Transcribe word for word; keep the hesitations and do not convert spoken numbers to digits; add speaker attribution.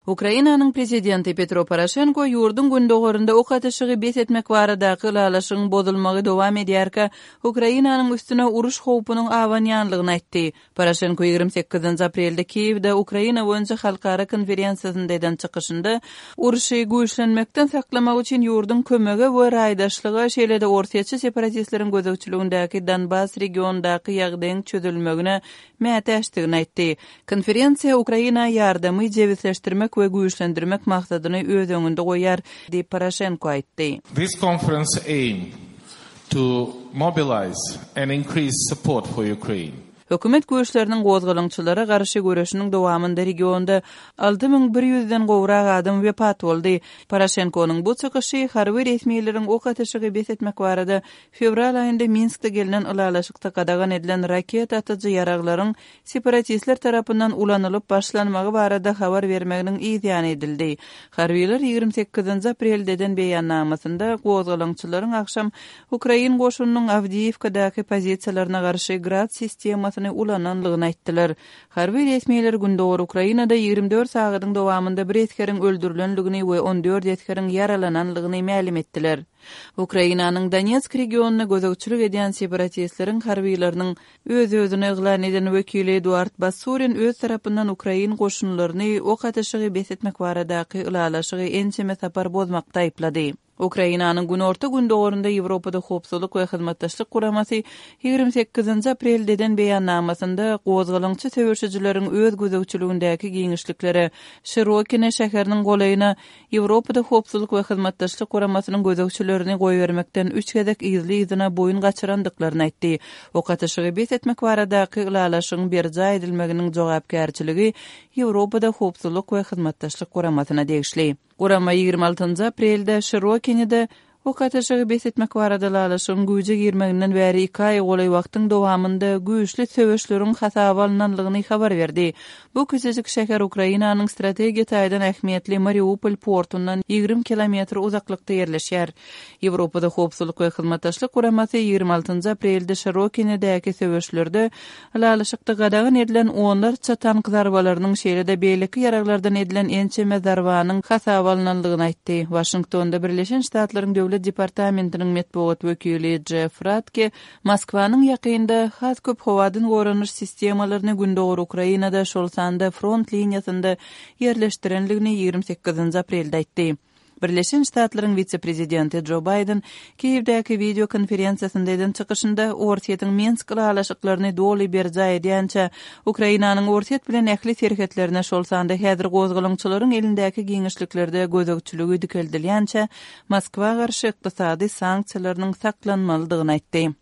Speaker 1: Ukrainanyň prezidenti Petro Poroshenko ýurdun gündogorunda ok ateşigi bet etmek baradaky ýalaşygyň bozulmagy dowam edýärkä Ukrainanyň üstüne uruş howpunyň awanýanlygyny aýtdy. Poroshenko ýygrimi sekizinji aprelde Kiýewde Ukraina boýunça halkara konferensiýasynda eden çykyşynda uruşy güýçlenmekden saklamak üçin ýurdun kömegi we raýdaşlygy şeýle-de ortaçy separatistleriň gözegçiligindäki Donbas regionundaky ýagdaýyň çözülmegine mätäçdigini aýtdy. Konferensiýa Ukraina ýardamy jebitleşdirmek we güýçlendirmek maksadyny öz öňünde goýar, diýip Poroshenko aýtdy.
Speaker 2: This conference aimed to mobilize and increase support for Ukraine.
Speaker 1: Hökümet güýçleriniň gozgalyňçylary garşy görüşiniň dowamında regionda alty ming bir ýüzden gowrak adam wepat boldy. Poroshenkonyň bu çykyşy harby resmiýetleriň ok ateşigi bet etmek barada fevral aýynda Minskde gelinen ulalaşykda gadagan edilen raket atyjy ýaraglaryň separatistler tarapyndan ulanylyp başlanmagy barada habar bermeginiň ýa edildi. Harbylar ýygrimi sekizinji apreldeden beýannamasynda gozgalyňçylaryň akşam Ukraina goşunynyň Avdiivkadaky pozisiýalaryna garşy grad sistemasyny ulananlygyny aýtdylar. Harby resmiýetler gündogor Ukrainada ýygrimi dört sagatyň dowamında bir eskeriň öldürilenligini we on dört eskeriň yaralananlygyny ma'lum etdiler. Ukrainanyň Donetsk regionuny gözegçilik edýän separatistleriň harbylarynyň öz-özüne ýyglan eden wekili Eduard Basurin öz tarapyndan Ukraina goşunlaryny ok ateşigi bet etmek baradaky ulalaşygy ençeme sapar bozmakda aýplady. Ukrainanyň günorta gündogorunda Ýewropada howpsuzlyk we hyzmatdaşlyk guramasy ýygrimi sekizinji apreldeden beýannamasynda gozgalyňçy söwüşçileriň öz gözegçiligindäki giňişlikleri Şirokine şäheriniň golaýyna Ýewropada howpsuzlyk we hyzmatdaşlyk guramasynyň gözegçilerini goýbermekden üç gezek ýyzly ýyzyna boyun gaçyrandyklaryny aýtdy. Ok ateşigi bet etmek baradaky ulalaşygyň berja edilmeginiň jogapkärçiligi Ýewropada howpsuzlyk we hyzmatdaşlyk guramasyna degişli. Gurama ýygrimi altynjy aprelde Şirokine'de ok ateşigi bet etmek barada ulalaşygyň güýje girmeginden bäri iki aý golay wagtyň dowamında güýçli söwüşleriň hasaba alynanlygyny habar berdi. Bu küçücük şäher Ukrainanyň strategiýa taýdan ähmiýetli Mariupol portundan ýygrimi kilometr uzaklykda ýerleşýär. Ýewropada howpsuzlyk we hyzmatdaşlyk guramasy ýygrimi altynjy aprelde Şirokine'däki söwüşlerde ulalaşykda gadagan edilen onlarça tank zarbalarynyň şeýle-de beýleki ýaraglardan edilen ençeme zarbanyň hasaba alynanlygyny aýtdy. Washingtonda Birleşen Ştatlaryň Döwlet Departamentiniň metbuat wekili Jeff Ratke Moskwanyň ýakynda has köp howadyn goranyş sistemalaryny gündogor Ukrainada şol sanda front liniýasynda ýerleşdirenligini ýygrimi sekizinji aprelde aýtdy. Birleşen Ştatlaryň vice-prezidenti Joe Biden Kiýewdäki video konferensiýasynda eden çykyşynda Ortiýetyň Minsk ulalaşyklaryny doly berja edýänçä Ukrainanyň Ortiýet bilen ähli serhetlerine şol sanda häzir gozgalyňçylaryň elindäki giňişliklerde gözegçiligi dikeldilýänçä Moskwa garşy ykdysady sanksiýalarynyň saklanmalydygyny aýtdy.